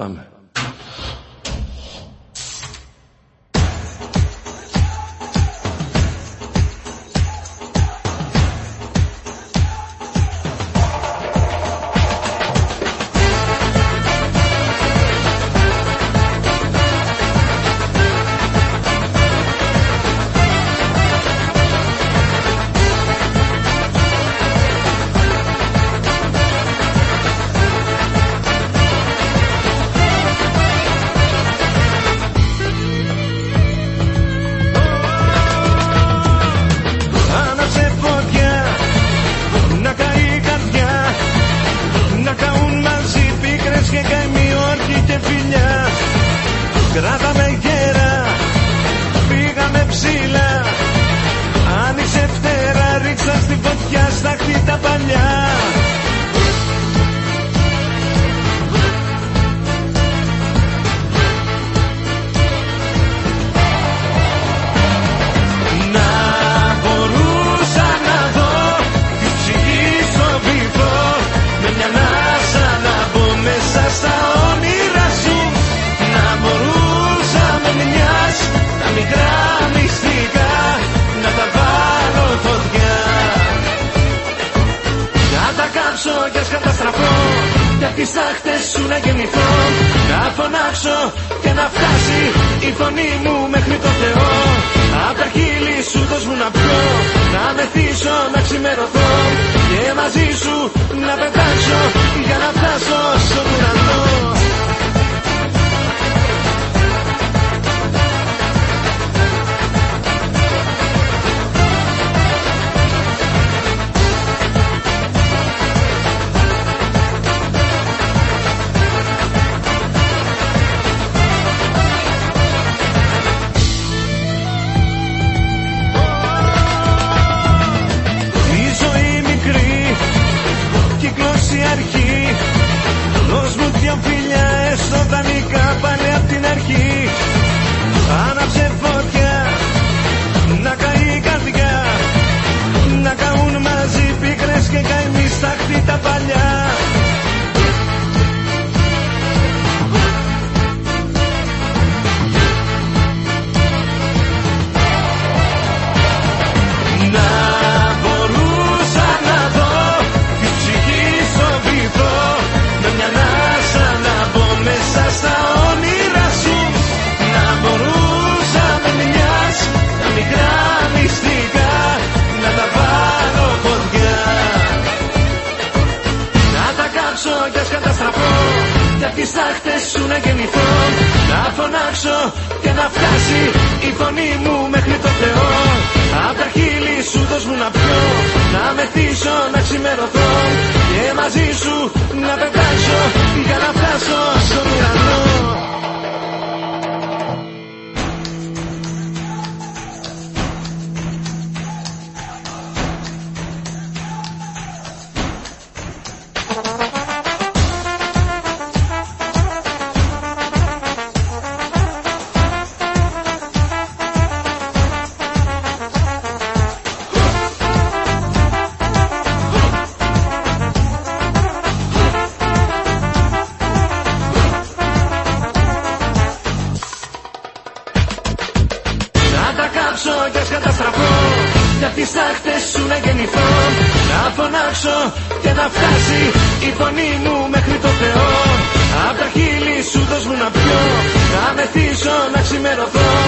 Πάμε. Κράταμε γέρα, πήγαμε ψηλά. Άνοιξε φτερά, ρίξα στη φωτιά στα χτίτα παλιά. Να μπορούσα να δω τη ψυχή στο βυθό, με μια ανάσα να μπω μέσα στα όνειρα σου. Να μπορούσα με μιας τα μικρά μυστικά να τα βάλω φωτιά. Να τα κάψω κι ας καταστραφώ, κι απ' τις τάχτες σου να γεννηθώ. Να φωνάξω και να φτάσει η φωνή μου μέχρι το Θεό. Απ' τα χείλη σου δώσ' μου να πιω, να μεθύσω να ξημερωθώ. Και μαζί σου να πετάξω για να φτάσω στον ουρανό. Αρχή. Δώσ' μου δυο φιλιά έστω δανεικά πάλι απ' την αρχή. Άναψε φωτιά, να καεί η καρδιά, να καούν μαζί πίκρες και καημοί στα χτίτα παλιά. Στα όνειρα σου να μπορούσα με μιας τα μικρά μυστικά να τα βάλω φωτιά. Να τα κάψω κι ας καταστραφώ, κι απ' τις τάχτες σου να γεννηθώ. Να φωνάξω και να φτάσει η φωνή μου μέχρι το Θεό. Απ' τα χείλη σου δώσ' μου να πιω, να μεθύσω να ξημερωθώ. Και μαζί σου να πετάξω για να φτάσω στον ουρανό. Κι ας καταστραφώ, κι απ' τις τάχτες σου να γεννηθώ. Να φωνάξω και να φτάσει η φωνή μου μέχρι το Θεό. Απ' τα χείλη σου δώσ' μου να πιω, να μεθύσω να ξημερωθώ.